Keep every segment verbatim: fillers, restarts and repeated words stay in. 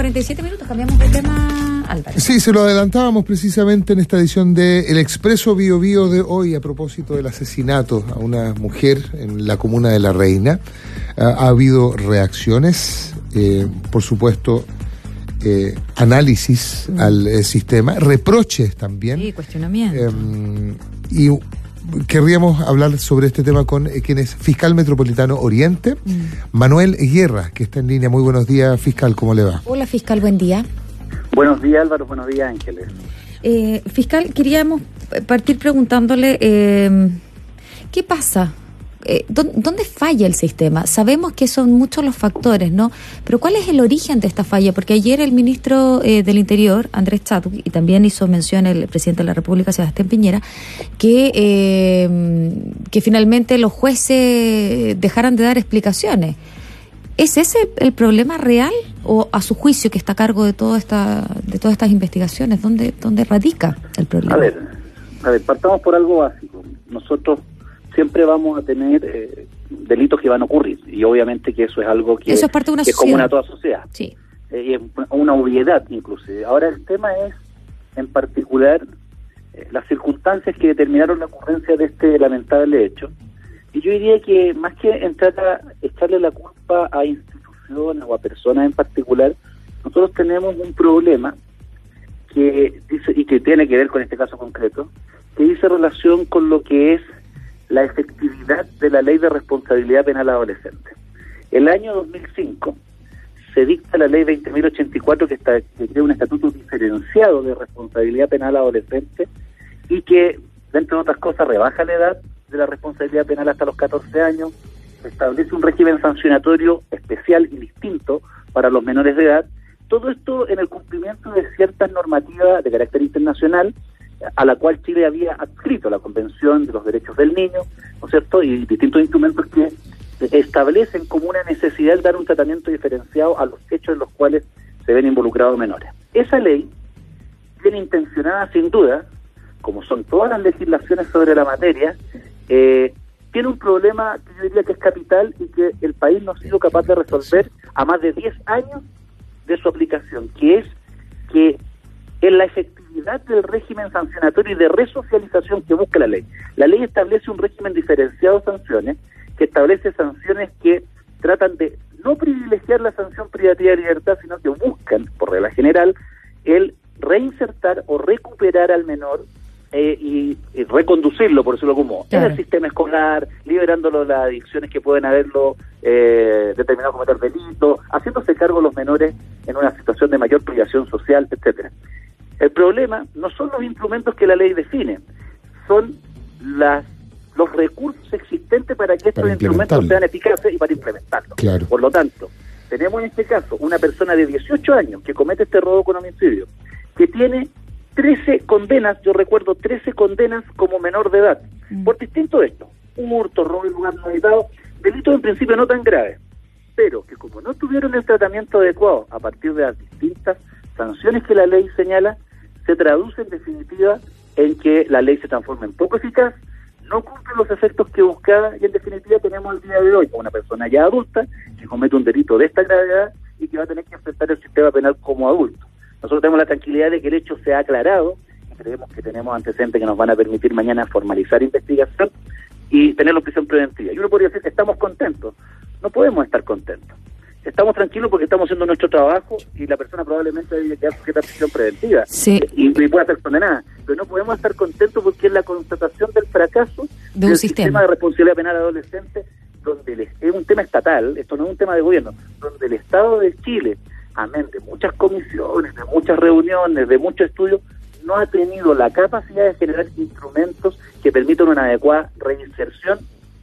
cuarenta y siete minutos, cambiamos de tema, Álvaro. Sí, se lo adelantábamos precisamente en esta edición de El Expreso Bio Bio de hoy a propósito del asesinato a una mujer en la comuna de La Reina. Uh, ha habido reacciones, eh, por supuesto, eh, análisis mm. al eh, sistema, reproches también. Sí, cuestionamiento. Eh, y querríamos hablar sobre este tema con eh, quien es fiscal metropolitano Oriente, mm. Manuel Guerra, que está en línea. Muy buenos días, fiscal, ¿cómo le va? Hola, fiscal, buen día. Buenos días, Álvaro, buenos días, Ángeles. Eh, fiscal, queríamos partir preguntándole, eh, ¿qué pasa? Eh, ¿Dónde falla el sistema? Sabemos que son muchos los factores, ¿no? Pero ¿cuál es el origen de esta falla? Porque ayer el ministro eh, del Interior, Andrés Chadwick, y también hizo mención el presidente de la República, Sebastián Piñera, que, eh, que finalmente los jueces dejaran de dar explicaciones. ¿Es ese el problema real o a su juicio que está a cargo de toda esta, de todas estas investigaciones? ¿Dónde, dónde radica el problema? A ver, a ver, partamos por algo básico. Nosotros siempre vamos a tener eh, delitos que van a ocurrir, y obviamente que eso es algo que, eso es, parte de una que es común a toda sociedad. Sí. Eh, y es una obviedad inclusive. Ahora el tema es, en particular, eh, las circunstancias que determinaron la ocurrencia de este lamentable hecho. Y yo diría que más que entrar a echarle la culpa a instituciones o a personas en particular, nosotros tenemos un problema que dice, y que tiene que ver con este caso concreto, que dice relación con lo que es la efectividad de la Ley de Responsabilidad Penal Adolescente. El año dos mil cinco se dicta la Ley veinte mil ochenta y cuatro que, está, que crea un estatuto diferenciado de responsabilidad penal adolescente y que, entre otras cosas, rebaja la edad de la responsabilidad penal hasta los catorce años, establece un régimen sancionatorio especial y distinto para los menores de edad. Todo esto en el cumplimiento de ciertas normativas de carácter internacional a la cual Chile había adscrito, la Convención de los Derechos del Niño, ¿no es cierto?, y distintos instrumentos que establecen como una necesidad de dar un tratamiento diferenciado a los hechos en los cuales se ven involucrados menores. Esa ley, bien intencionada sin duda, como son todas las legislaciones sobre la materia, eh, tiene un problema que yo diría que es capital y que el país no ha sido capaz de resolver a más de diez años de su aplicación, que es que en la efectividad del régimen sancionatorio y de resocialización que busca la ley. La ley establece un régimen diferenciado de sanciones, que establece sanciones que tratan de no privilegiar la sanción privativa de libertad, sino que buscan, por regla general, el reinsertar o recuperar al menor eh, y, y reconducirlo, por decirlo como, claro, en el sistema escolar, liberándolo de las adicciones que pueden haberlo eh, determinado a cometer delitos, haciéndose cargo de los menores en una situación de mayor privación social, etcétera. El problema no son los instrumentos que la ley define, son las los recursos existentes para que estos instrumentos sean eficaces y para implementarlos. Claro. Por lo tanto, tenemos en este caso una persona de dieciocho años que comete este robo con homicidio, que tiene trece condenas, yo recuerdo trece condenas como menor de edad, mm. por distintos hechos, hurto, robo en lugar no habitado, delitos en principio no tan graves, pero que como no tuvieron el tratamiento adecuado a partir de las distintas sanciones que la ley señala, se traduce en definitiva en que la ley se transforma en poco eficaz, no cumple los efectos que buscaba y en definitiva tenemos el día de hoy una persona ya adulta que comete un delito de esta gravedad y que va a tener que enfrentar el sistema penal como adulto. Nosotros tenemos la tranquilidad de que el hecho se ha aclarado y creemos que tenemos antecedentes que nos van a permitir mañana formalizar investigación y tenerlo en prisión preventiva. Y uno podría decir que estamos contentos. No podemos estar contentos. Estamos tranquilos porque estamos haciendo nuestro trabajo y la persona probablemente debe quedar sujeta a prisión preventiva, sí, y, y pueda ser condenada. Pero no podemos estar contentos porque es la constatación del fracaso de un del sistema. sistema de responsabilidad penal adolescente, donde el, es un tema estatal, esto no es un tema de gobierno, donde el Estado de Chile, amén de muchas comisiones, de muchas reuniones, de muchos estudios, no ha tenido la capacidad de generar instrumentos que permitan una adecuada reinserción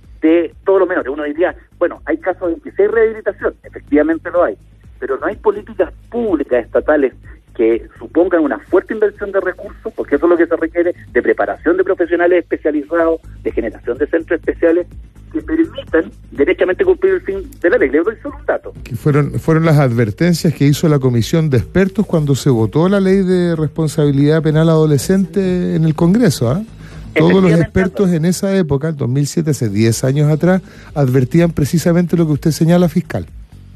de todos los menores. Uno diría, bueno, hay casos en que sí hay rehabilitación, efectivamente lo hay, pero no hay políticas públicas estatales que supongan una fuerte inversión de recursos, porque eso es lo que se requiere, de preparación de profesionales especializados, de generación de centros especiales que permitan derechamente cumplir el fin de la ley. Le doy solo un dato. Que fueron, fueron las advertencias que hizo la comisión de expertos cuando se votó la ley de responsabilidad penal adolescente en el Congreso, ¿ah? ¿eh? Todos los expertos en esa época, en dos mil siete, hace diez años atrás, advertían precisamente lo que usted señala, fiscal.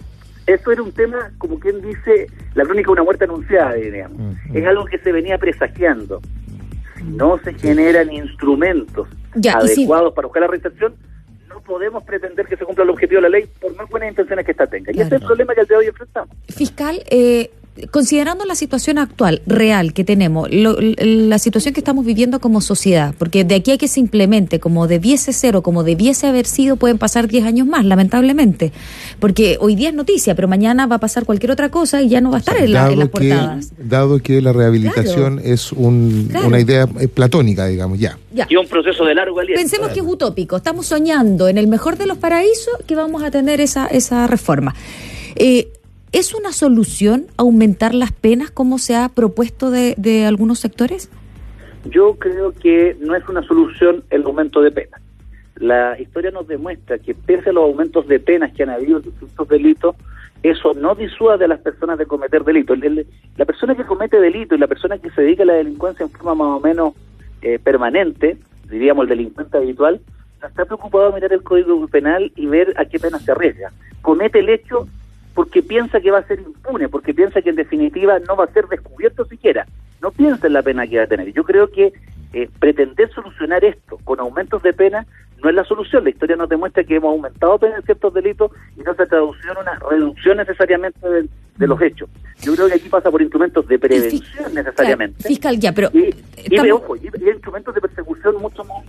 eso era un tema, como quien dice, la crónica de una muerte anunciada, digamos. Uh-huh. Es algo que se venía presagiando. Si no se generan instrumentos ya, adecuados si... para buscar la reinserción, no podemos pretender que se cumpla el objetivo de la ley por más buenas intenciones que ésta tenga. Claro. Y ese es el problema que al día de hoy enfrentamos. Fiscal, eh... considerando la situación actual, real que tenemos, lo, la situación que estamos viviendo como sociedad, porque de aquí a que se implemente como debiese ser o como debiese haber sido, pueden pasar diez años más, lamentablemente, porque hoy día es noticia, pero mañana va a pasar cualquier otra cosa y ya no va a estar o sea, en, la, en las que, portadas. Dado que la rehabilitación claro. es un, claro. una idea platónica, digamos, ya. ya. Y un proceso de largo aliento. Pensemos claro. que es utópico, estamos soñando en el mejor de los paraísos que vamos a tener esa, esa reforma. Eh, ¿Es una solución aumentar las penas como se ha propuesto de, de algunos sectores? Yo creo que no es una solución el aumento de penas. La historia nos demuestra que pese a los aumentos de penas que han habido en distintos delitos, eso no disuade a las personas de cometer delitos. El, el, la persona que comete delito y la persona que se dedica a la delincuencia en forma más o menos eh, permanente, diríamos el delincuente habitual, no está preocupado de mirar el Código Penal y ver a qué pena se arriesga. Comete el hecho porque piensa que va a ser impune, porque piensa que en definitiva no va a ser descubierto siquiera, no piensa en la pena que va a tener. Yo creo que eh, pretender solucionar esto con aumentos de pena no es la solución. La historia nos demuestra que hemos aumentado penas en ciertos delitos y no se ha traducido en una reducción necesariamente de, de los hechos. Yo creo que aquí pasa por instrumentos de prevención fiscal, necesariamente. Claro, fiscal, ya, pero... Y, y, de, ojo, y, y instrumentos de persecución mucho más...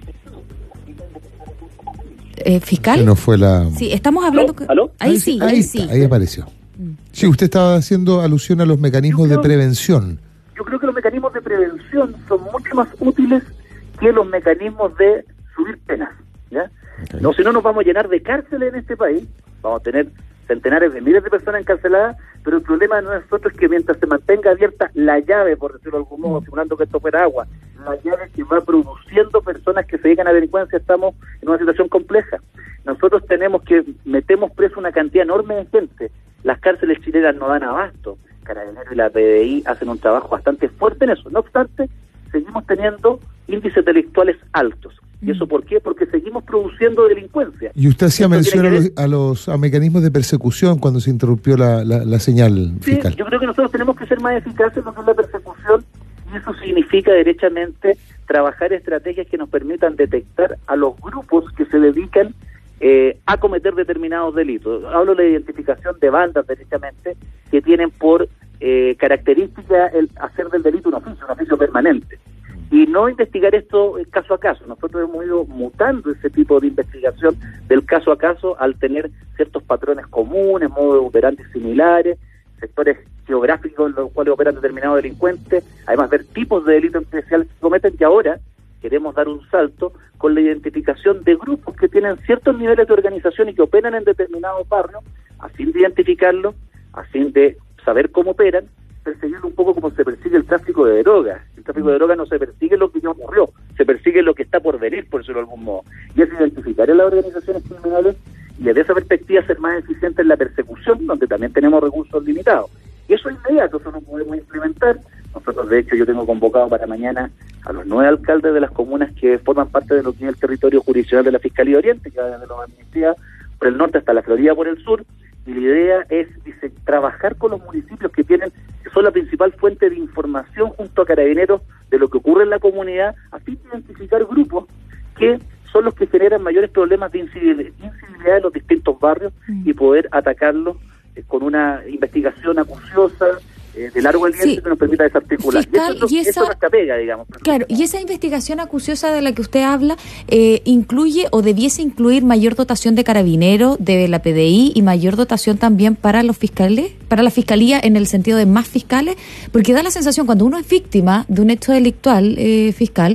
Eh, fiscal. No fue la... Sí, estamos hablando... ¿Aló? ¿Aló? Ahí, ahí sí, ahí, ahí sí. sí. Ahí apareció. Mm. Sí, usted estaba haciendo alusión a los mecanismos creo, de prevención. Yo creo que los mecanismos de prevención son mucho más útiles que los mecanismos de subir penas, ¿ya? Okay. No, si no nos vamos a llenar de cárceles en este país, vamos a tener centenares de miles de personas encarceladas, pero el problema de nosotros es que mientras se mantenga abierta la llave, por decirlo de algún modo, simulando que esto fuera agua, la llave que va produciendo personas que se dedican a la delincuencia, estamos en una situación compleja. Nosotros tenemos que, metemos preso una cantidad enorme de gente, las cárceles chilenas no dan abasto, Carabineros y la P D I hacen un trabajo bastante fuerte en eso, no obstante, seguimos teniendo índices delictuales altos. ¿Y eso por qué? Porque seguimos produciendo delincuencia. Y usted hacía mención a los, a los a mecanismos de persecución cuando se interrumpió la, la, la señal sí, fiscal. Yo creo que nosotros tenemos que ser más eficaces en lo que es la persecución, y eso significa derechamente trabajar estrategias que nos permitan detectar a los grupos que se dedican eh, a cometer determinados delitos. Hablo de la identificación de bandas, derechamente, que tienen por eh, característica el hacer del delito un oficio, un oficio permanente. Y no investigar esto caso a caso. Nosotros hemos ido mutando ese tipo de investigación del caso a caso al tener ciertos patrones comunes, modos operantes similares, sectores geográficos en los cuales operan determinados delincuentes, además ver tipos de delitos especiales que cometen, que ahora queremos dar un salto con la identificación de grupos que tienen ciertos niveles de organización y que operan en determinados barrios, a fin de identificarlos, a fin de saber cómo operan, perseguirlo un poco como se persigue el tráfico de drogas. El tráfico de drogas no se persigue lo que ya ocurrió, se persigue lo que está por venir, por decirlo de algún modo. Y es identificar a las organizaciones criminales y desde esa perspectiva ser más eficientes en la persecución, donde también tenemos recursos limitados. Y eso es inmediato, eso lo podemos implementar. Nosotros, de hecho, yo tengo convocado para mañana a los nueve alcaldes de las comunas que forman parte de lo que es el territorio jurisdiccional de la Fiscalía de Oriente, que va desde los administrativos por el norte hasta la Florida por el sur, y la idea es dice, trabajar con los municipios que tienen, que son la principal fuente de información junto a Carabineros de lo que ocurre en la comunidad, a fin de identificar grupos que son los que generan mayores problemas de incivilidad en los distintos barrios mm. y poder atacarlos eh, con una investigación acuciosa, eh, de largo aliento, sí, que nos permita desarticular. Fiscal, y eso, y esa, eso es nuestra pega, digamos. Claro, y esa investigación acuciosa de la que usted habla, eh, incluye o debiese incluir mayor dotación de carabineros, de la P D I, y mayor dotación también para los fiscales, para la fiscalía en el sentido de más fiscales, porque da la sensación cuando uno es víctima de un hecho delictual, eh, fiscal,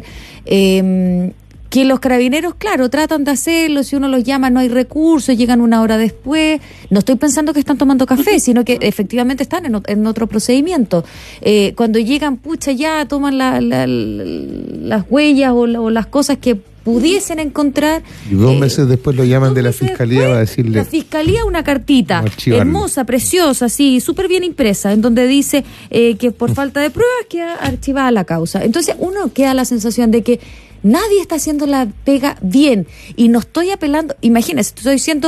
eh, que los carabineros, claro, tratan de hacerlo, si uno los llama no hay recursos, llegan una hora después. No estoy pensando que están tomando café, sino que efectivamente están en, en otro procedimiento. Eh, cuando llegan, pucha, ya toman la, la, la, las huellas o, la, o las cosas que pudiesen encontrar. Y dos meses eh, después lo llaman de la fiscalía después, a decirle... La fiscalía, una cartita hermosa, preciosa, así, súper bien impresa, en donde dice eh, que por falta de pruebas queda archivada la causa. Entonces uno queda la sensación de que nadie está haciendo la pega bien, y no estoy apelando, imagínense, estoy diciendo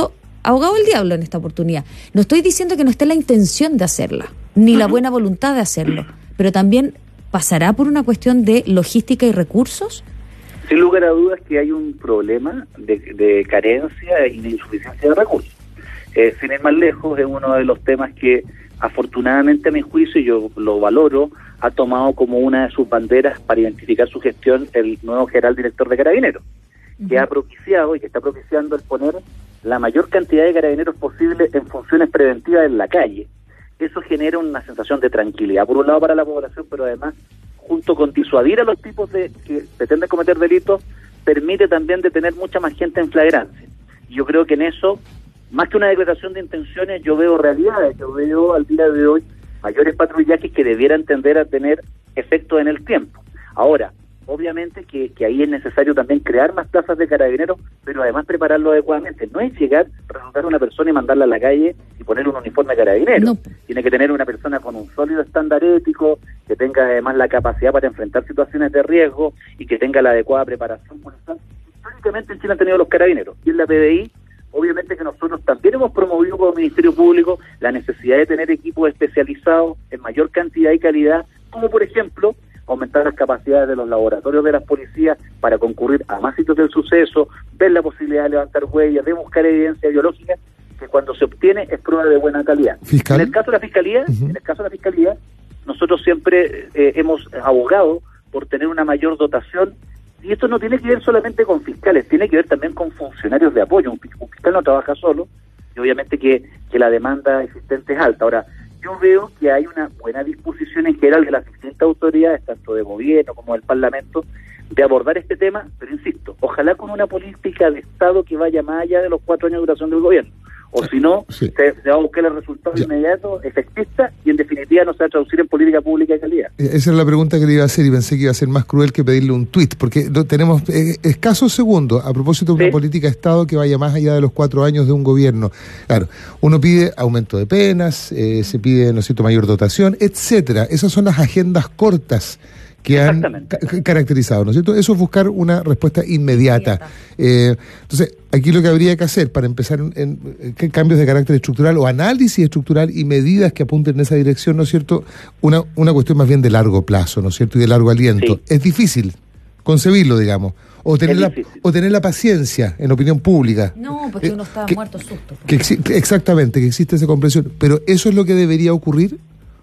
abogado del diablo en esta oportunidad. No estoy diciendo que no esté la intención de hacerla, ni la buena voluntad de hacerlo, pero también pasará por una cuestión de logística y recursos. Sin lugar a dudas que hay un problema de, de carencia y de insuficiencia de recursos. Eh, sin ir más lejos, es uno de los temas que afortunadamente a mi juicio, y yo lo valoro, ha tomado como una de sus banderas para identificar su gestión el nuevo general director de Carabineros, uh-huh. que ha propiciado y que está propiciando el poner la mayor cantidad de carabineros posible en funciones preventivas en la calle. Eso genera una sensación de tranquilidad, por un lado para la población, pero además, junto con disuadir a los tipos de que pretenden cometer delitos, permite también detener mucha más gente en flagrancia. Yo creo que en eso, más que una declaración de intenciones, yo veo realidades, yo veo al día de hoy mayores patrullajes que debieran tender a tener efecto en el tiempo. Ahora, obviamente que, que ahí es necesario también crear más plazas de carabineros, pero además prepararlo adecuadamente. No es llegar, reclutar a una persona y mandarla a la calle y poner un uniforme de carabinero. No. Tiene que tener una persona con un sólido estándar ético, que tenga además la capacidad para enfrentar situaciones de riesgo y que tenga la adecuada preparación policial. Históricamente en Chile han tenido los carabineros y en la P D I, obviamente que nosotros también hemos promovido como Ministerio Público la necesidad de tener equipos especializados en mayor cantidad y calidad, como por ejemplo aumentar las capacidades de los laboratorios de las policías para concurrir a más sitios del suceso, ver la posibilidad de levantar huellas, de buscar evidencia biológica, que cuando se obtiene es prueba de buena calidad. ¿Fiscal? En el caso de la Fiscalía, uh-huh. en el caso de la Fiscalía, nosotros siempre eh, hemos abogado por tener una mayor dotación, y esto no tiene que ver solamente con fiscales, tiene que ver también con funcionarios de apoyo. Un fiscal no trabaja solo, y obviamente que, que la demanda existente es alta. Ahora, yo veo que hay una buena disposición en general de las distintas autoridades, tanto de gobierno como del Parlamento, de abordar este tema, pero insisto, ojalá con una política de Estado que vaya más allá de los cuatro años de duración del gobierno. O si no, sí. se, se va a buscar el resultado ya. inmediato, efectista, y en definitiva no se va a traducir en política pública de calidad. Esa es la pregunta que le iba a hacer, y pensé que iba a ser más cruel que pedirle un tuit, porque tenemos eh, escasos segundos a propósito de una sí. política de Estado que vaya más allá de los cuatro años de un gobierno. Claro, uno pide aumento de penas, eh, se pide, ¿no es cierto?, mayor dotación, etcétera. Esas son las agendas cortas que han ca caracterizado, ¿no es cierto? Eso es buscar una respuesta inmediata. Eh, entonces, aquí lo que habría que hacer para empezar en, en, en cambios de carácter estructural o análisis estructural y medidas que apunten en esa dirección, ¿no es cierto? Una, una cuestión más bien de largo plazo, ¿no es cierto? Y de largo aliento. Sí. Es difícil concebirlo, digamos. O tener, la, o tener la paciencia en opinión pública. No, porque eh, uno está que, muerto susto. Que que exactamente, que existe esa comprensión. Pero ¿eso es lo que debería ocurrir?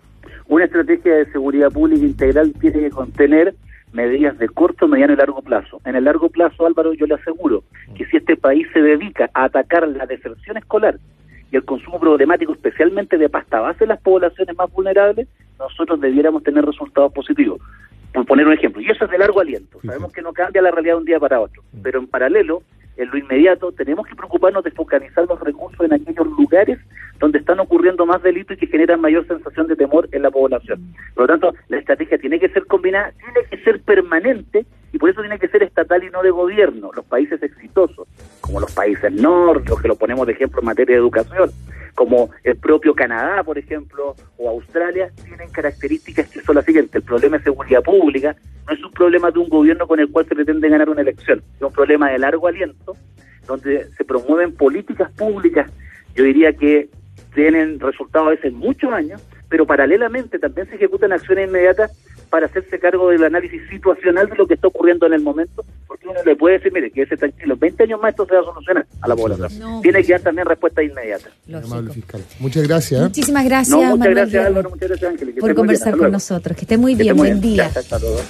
Una estrategia de seguridad pública integral tiene que contener medidas de corto, mediano y largo plazo. En el largo plazo, Álvaro, yo le aseguro que si este país se dedica a atacar la deserción escolar y el consumo problemático, especialmente de pasta base en las poblaciones más vulnerables, nosotros debiéramos tener resultados positivos. Por poner un ejemplo, y eso es de largo aliento. Sabemos que no cambia la realidad de un día para otro, pero en paralelo, en lo inmediato, tenemos que preocuparnos de focalizar los recursos en aquellos lugares donde están ocurriendo más delitos y que generan mayor sensación de temor en la población. Por lo tanto, la estrategia tiene que ser combinada, tiene que ser permanente, y por eso tiene que ser estatal y no de gobierno. Los países exitosos, como los países nórdicos, que lo ponemos de ejemplo en materia de educación, como el propio Canadá, por ejemplo, o Australia, tienen características que son las siguientes. El problema de seguridad pública no es un problema de un gobierno con el cual se pretende ganar una elección, es un problema de largo aliento, donde se promueven políticas públicas, yo diría que tienen resultados a veces en muchos años, pero paralelamente también se ejecutan acciones inmediatas para hacerse cargo del análisis situacional de lo que está ocurriendo en el momento, porque uno le puede decir, mire, que ese tranquilo, veinte años más esto se va a solucionar a la población. No, Tiene pues, que dar también respuestas inmediatas. Fiscal. Muchas gracias. ¿eh? Muchísimas gracias, no, muchas Manuel gracias, Álvaro, muchas gracias, Ángel. Por conversar con nosotros. Que esté muy bien, buen día. Gracias a todos.